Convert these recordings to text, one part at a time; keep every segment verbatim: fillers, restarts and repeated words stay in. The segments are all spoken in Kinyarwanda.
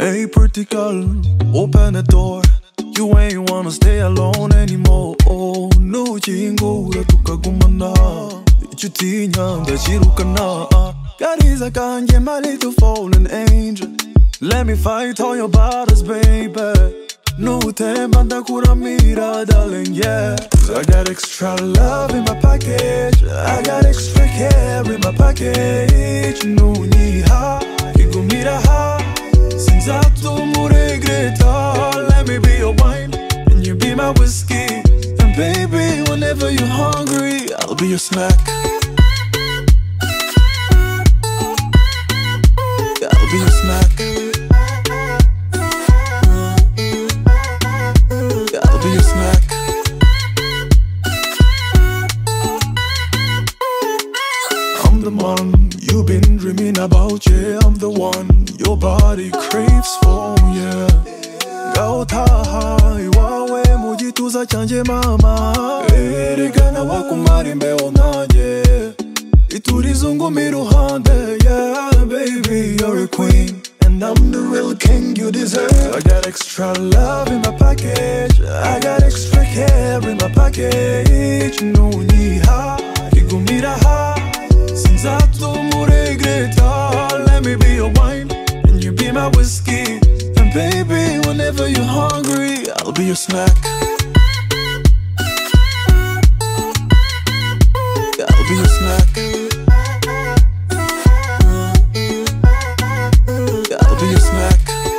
Hey, pretty girl, open the door. You ain't wanna stay alone anymore. Oh, no chingura tukagumana. Ichutinya ndashirukana. Kariza kanje my little fallen angel. Let me fight all your battles, baby. No te manda cura mira, darling, yeah. I got extra love in my package. I got extra care in my package. No ni ha, kigo mira ha. Since tu mu regreta, let me be your wine and you be my whiskey. And baby, whenever you're hungry, I'll be your snack. I'll be your snack. I'll be your snack. I'm the one you've been dreaming about, yeah. I'm the one your body craves for, yeah. Gautaha, iwawe mujituza chanje mama. Erigana wakumari mbeo nanje. Iturizungu miruhande, yeah. Baby, you're a queen, and I'm the real king you deserve. I got extra love in my package. I got extra care in my package. No ni ha, kigumira ha. Since I told mu regreta, let me be your wine and you be my whiskey. And baby, whenever you're hungry, I'll be your snack. I'll be your snack. I'll be your snack.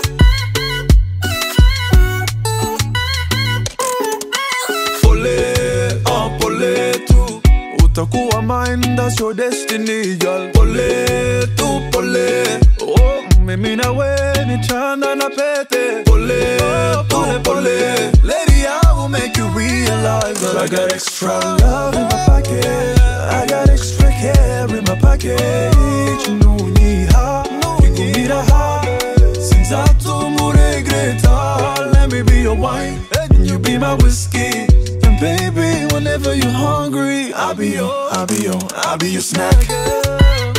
Pole, ah pole tu, utakuwa mine, that's your destiny, girl. Pole tu, pole, oh, mimi na we ni chanda na pete. Pole, pole, pole, lady, I will make you realize that I got extra love in my package. I got extra care in my package. No ni ha, kigumira ha. Since I told mu regreta, let me be your wine and you be my whiskey. And baby, whenever you're hungry, I'll be your, I'll be your, I'll be your snack.